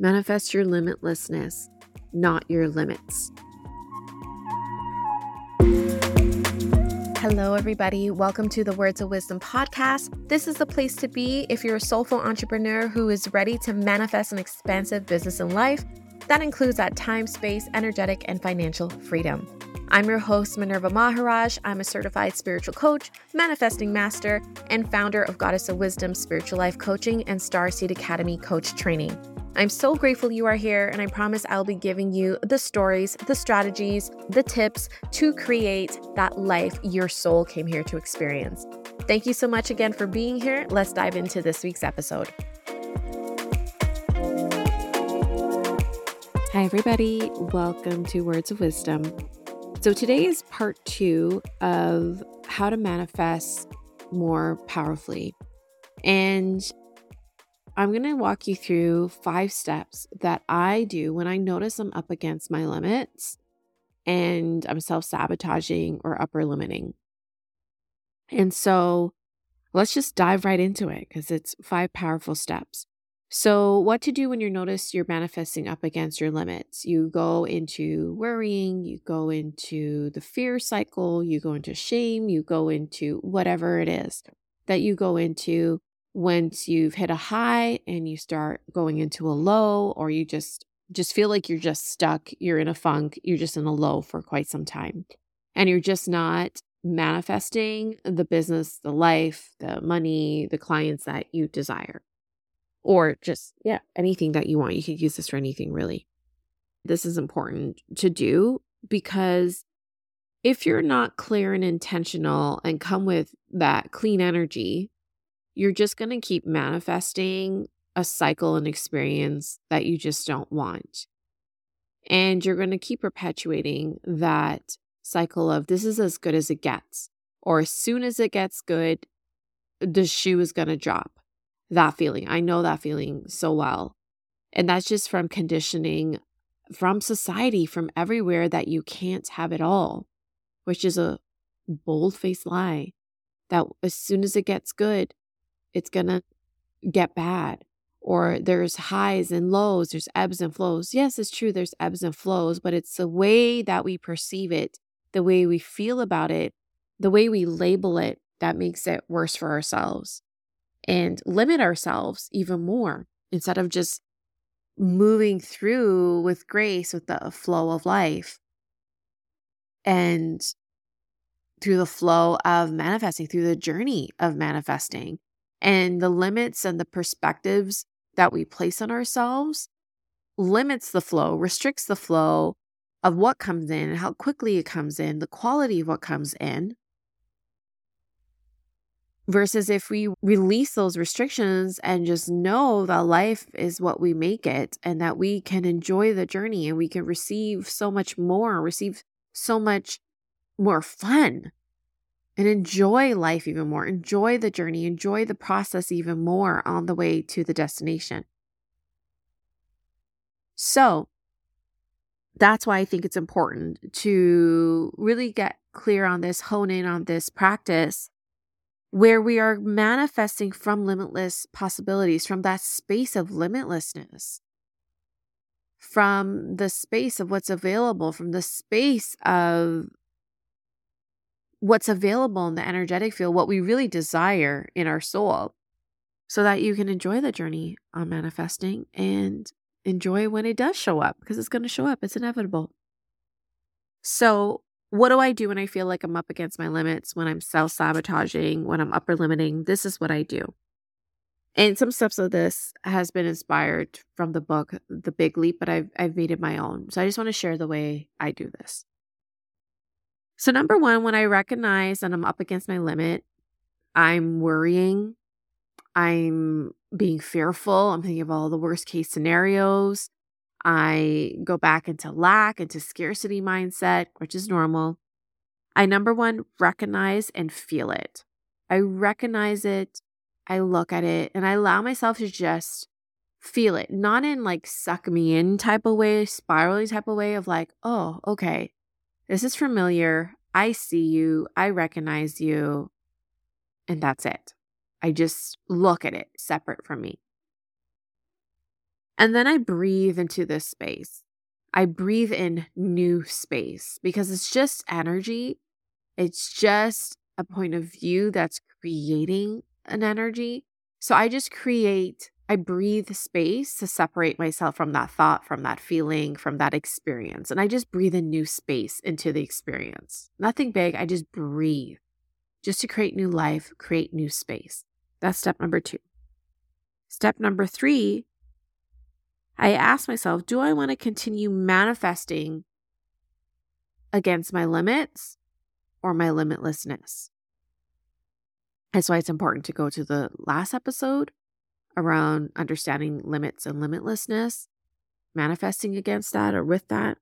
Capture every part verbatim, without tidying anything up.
Manifest your limitlessness, not your limits. Hello, everybody. Welcome to the Words of Wisdom podcast. This is the place to be if you're a soulful entrepreneur who is ready to manifest an expansive business and life that includes that time, space, energetic, and financial freedom. I'm your host, Minerva Maharaj. I'm a certified spiritual coach, manifesting master, and founder of Goddess of Wisdom Spiritual Life Coaching and Starseed Academy Coach Training. I'm so grateful you are here, and I promise I'll be giving you the stories, the strategies, the tips to create that life your soul came here to experience. Thank you so much again for being here. Let's dive into this week's episode. Hi, everybody. Welcome to Words of Wisdom. So today is part two of how to manifest more powerfully. And I'm going to walk you through five steps that I do when I notice I'm up against my limits and I'm self-sabotaging or upper limiting. And so let's just dive right into it because it's five powerful steps. So what to do when you notice you're manifesting up against your limits? You go into worrying, you go into the fear cycle, you go into shame, you go into whatever it is that you go into. Once you've hit a high and you start going into a low, or you just just feel like you're just stuck, you're in a funk, you're just in a low for quite some time, and you're just not manifesting the business, the life, the money, the clients that you desire, or just, yeah, anything that you want. You could use this for anything, really. This is important to do because if you're not clear and intentional and come with that clean energy, you're just going to keep manifesting a cycle and experience that you just don't want. And you're going to keep perpetuating that cycle of this is as good as it gets. Or as soon as it gets good, the shoe is going to drop. That feeling. I know that feeling so well. And that's just from conditioning from society, from everywhere, that you can't have it all, which is a bold-faced lie. That as soon as it gets good, it's going to get bad, or there's highs and lows, there's ebbs and flows. Yes, it's true. There's ebbs and flows, but it's the way that we perceive it, the way we feel about it, the way we label it that makes it worse for ourselves and limit ourselves even more instead of just moving through with grace with the flow of life and through the flow of manifesting, through the journey of manifesting. And the limits and the perspectives that we place on ourselves limits the flow, restricts the flow of what comes in and how quickly it comes in, the quality of what comes in. Versus if we release those restrictions and just know that life is what we make it and that we can enjoy the journey and we can receive so much more, receive so much more fun. And enjoy life even more, enjoy the journey, enjoy the process even more on the way to the destination. So that's why I think it's important to really get clear on this, hone in on this practice where we are manifesting from limitless possibilities, from that space of limitlessness, from the space of what's available, from the space of what's available in the energetic field, what we really desire in our soul, so that you can enjoy the journey on manifesting and enjoy when it does show up, because it's going to show up. It's inevitable. So what do I do when I feel like I'm up against my limits, when I'm self-sabotaging, when I'm upper limiting? This is what I do. And some steps of this has been inspired from the book, The Big Leap, but I've, I've made it my own. So I just want to share the way I do this. So number one, when I recognize that I'm up against my limit, I'm worrying, I'm being fearful, I'm thinking of all the worst case scenarios. I go back into lack, into scarcity mindset, which is normal. I, number one, recognize and feel it. I recognize it, I look at it, and I allow myself to just feel it. Not in like suck me in type of way, spiraling type of way of like, oh, okay. This is familiar. I see you. I recognize you. And that's it. I just look at it separate from me. And then I breathe into this space. I breathe in new space because it's just energy. It's just a point of view that's creating an energy. So I just create, I breathe space to separate myself from that thought, from that feeling, from that experience. And I just breathe in new space into the experience. Nothing big. I just breathe just to create new life, create new space. That's step number two. Step number three, I ask myself, do I want to continue manifesting against my limits or my limitlessness? That's why it's important to go to the last episode around understanding limits and limitlessness, manifesting against that or with that.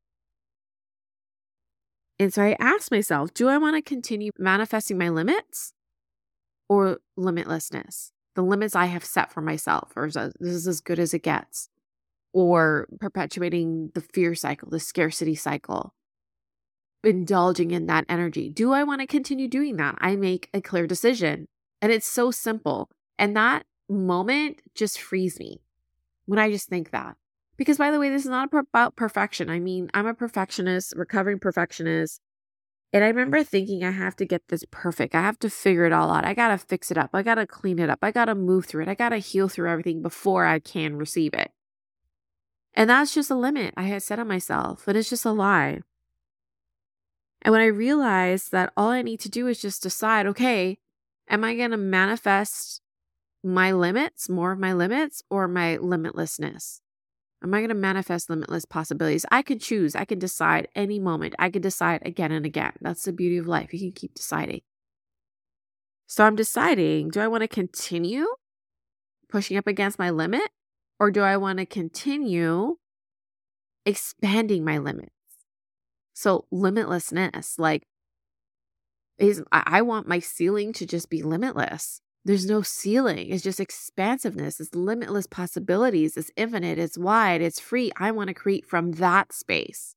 And so I ask myself, do I want to continue manifesting my limits or limitlessness? The limits I have set for myself, or this is as good as it gets, or perpetuating the fear cycle, the scarcity cycle, indulging in that energy. Do I want to continue doing that? I make a clear decision, and it's so simple. And that moment just frees me when I just think that. Because by the way, this is not about perfection. I mean, I'm a perfectionist, recovering perfectionist. And I remember thinking I have to get this perfect. I have to figure it all out. I got to fix it up. I got to clean it up. I got to move through it. I got to heal through everything before I can receive it. And that's just a limit I had set on myself. And it's just a lie. And when I realized that all I need to do is just decide, okay, am I going to manifest my limits, more of my limits, or my limitlessness? Am I going to manifest limitless possibilities? I can choose. I can decide any moment. I can decide again and again. That's the beauty of life. You can keep deciding. So I'm deciding, do I want to continue pushing up against my limit, or do I want to continue expanding my limits? So limitlessness, like, is I I want my ceiling to just be limitless. There's no ceiling. It's just expansiveness. It's limitless possibilities. It's infinite. It's wide. It's free. I want to create from that space.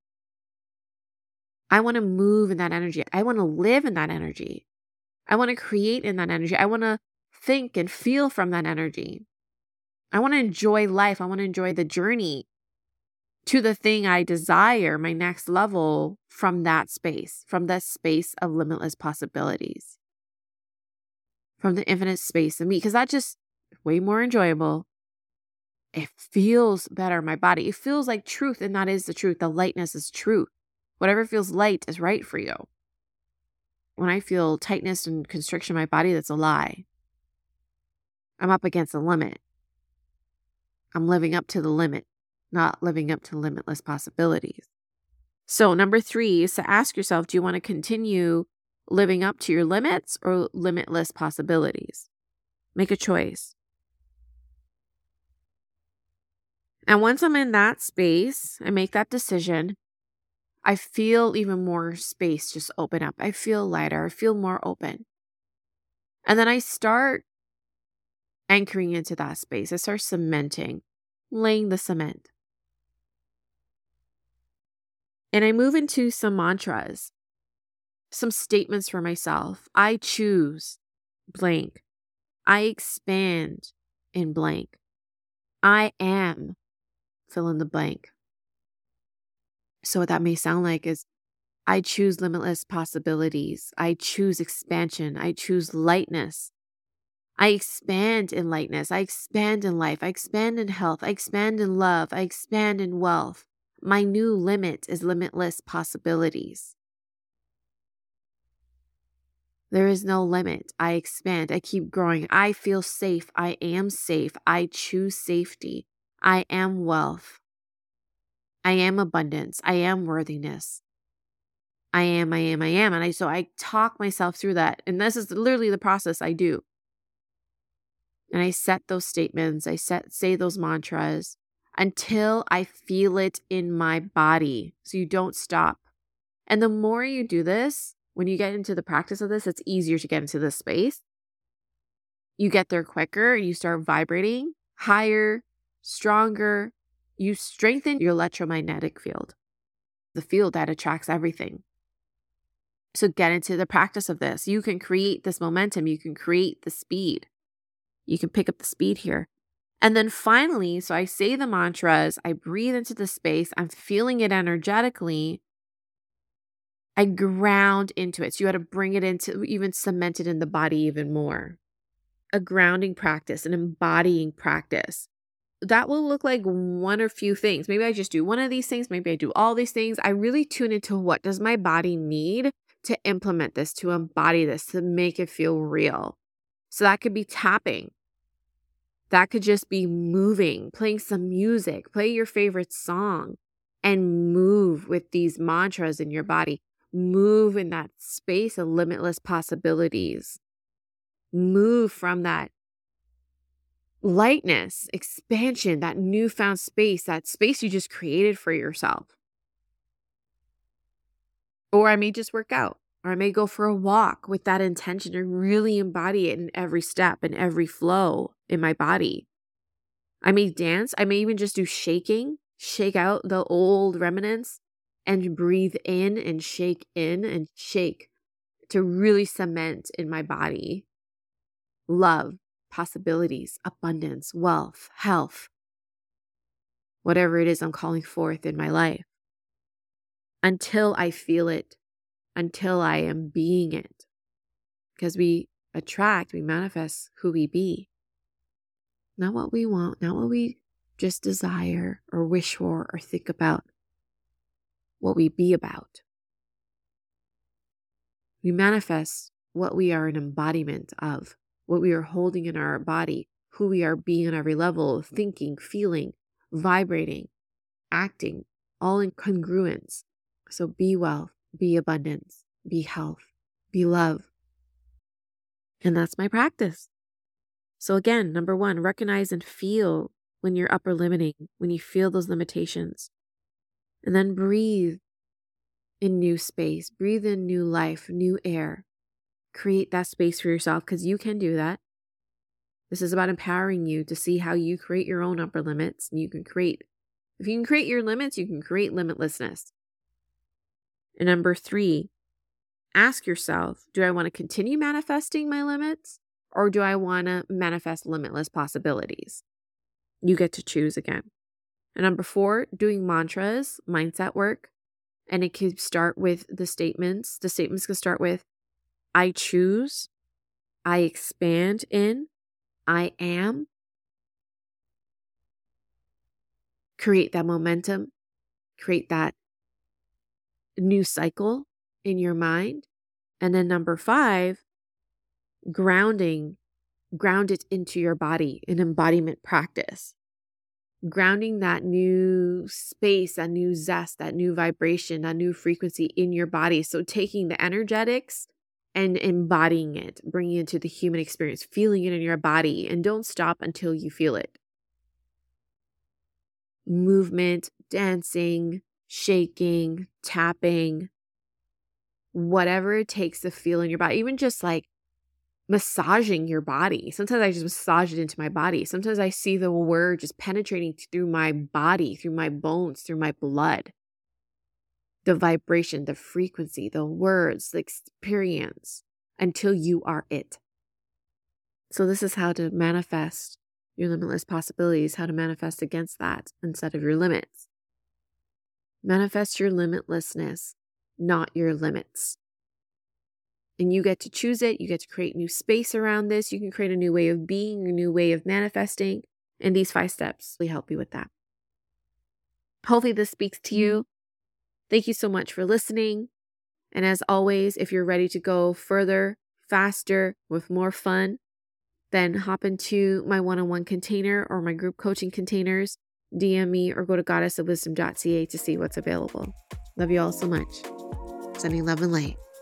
I want to move in that energy. I want to live in that energy. I want to create in that energy. I want to think and feel from that energy. I want to enjoy life. I want to enjoy the journey to the thing I desire, my next level, from that space, from that space of limitless possibilities. From the infinite space of me, because that's just way more enjoyable. It feels better in my body. It feels like truth, and that is the truth. The lightness is truth. Whatever feels light is right for you. When I feel tightness and constriction in my body, that's a lie. I'm up against the limit. I'm living up to the limit, not living up to limitless possibilities. So number three is to ask yourself, do you want to continue living up to your limits or limitless possibilities? Make a choice. And once I'm in that space, I make that decision, I feel even more space just open up. I feel lighter. I feel more open. And then I start anchoring into that space. I start cementing, laying the cement. And I move into some mantras, some statements for myself. I choose blank. I expand in blank. I am fill in the blank. So what that may sound like is I choose limitless possibilities. I choose expansion. I choose lightness. I expand in lightness. I expand in life. I expand in health. I expand in love. I expand in wealth. My new limit is limitless possibilities. There is no limit. I expand. I keep growing. I feel safe. I am safe. I choose safety. I am wealth. I am abundance. I am worthiness. I am, I am, I am. And I so I talk myself through that. And this is literally the process I do. And I set those statements. I set say those mantras until I feel it in my body. So you don't stop. And the more you do this, when you get into the practice of this, it's easier to get into this space. You get there quicker. You start vibrating higher, stronger. You strengthen your electromagnetic field, the field that attracts everything. So get into the practice of this. You can create this momentum. You can create the speed. You can pick up the speed here. And then finally, so I say the mantras, I breathe into the space, I'm feeling it energetically. I ground into it. So you got to bring it into, even cement it in the body even more. A grounding practice, an embodying practice. That will look like one or few things. Maybe I just do one of these things. Maybe I do all these things. I really tune into what does my body need to implement this, to embody this, to make it feel real. So that could be tapping. That could just be moving, playing some music, play your favorite song, and move with these mantras in your body. Move in that space of limitless possibilities. Move from that lightness, expansion, that newfound space, that space you just created for yourself. Or I may just work out, or I may go for a walk with that intention and really embody it in every step and every flow in my body. I may dance. I may even just do shaking, shake out the old remnants and breathe in and shake in and shake to really cement in my body love, possibilities, abundance, wealth, health, whatever it is I'm calling forth in my life, until I feel it, until I am being it. Because we attract, we manifest who we be. Not what we want, not what we just desire or wish for or think about, what we be about. We manifest what we are an embodiment of, what we are holding in our body, who we are being on every level, thinking, feeling, vibrating, acting, all in congruence. So be wealth, be abundance, be health, be love. And that's my practice. So again, number one, recognize and feel when you're upper limiting, when you feel those limitations. And then breathe in new space, breathe in new life, new air. Create that space for yourself because you can do that. This is about empowering you to see how you create your own upper limits. And you can create, if you can create your limits, you can create limitlessness. And number three, ask yourself, do I want to continue manifesting my limits or do I want to manifest limitless possibilities? You get to choose again. And number four, doing mantras, mindset work. And it could start with the statements. The statements could start with, I choose, I expand in, I am. Create that momentum, create that new cycle in your mind. And then number five, grounding, ground it into your body, an embodiment practice. Grounding that new space, that new zest, that new vibration, that new frequency in your body. So taking the energetics and embodying it, bringing it into the human experience, feeling it in your body, and don't stop until you feel it. Movement, dancing, shaking, tapping, whatever it takes to feel in your body, even just like massaging your body. Sometimes I just massage it into my body. Sometimes I see the word just penetrating through my body, through my bones, through my blood. The vibration, the frequency, the words, the experience until you are it. So this is how to manifest your limitless possibilities, how to manifest against that instead of your limits. Manifest your limitlessness, not your limits. And you get to choose it. You get to create new space around this. You can create a new way of being, a new way of manifesting. And these five steps will help you with that. Hopefully this speaks to you. Thank you so much for listening. And as always, if you're ready to go further, faster, with more fun, then hop into my one-on-one container or my group coaching containers, D M me or go to goddess of wisdom dot c a to see what's available. Love you all so much. Sending love and light.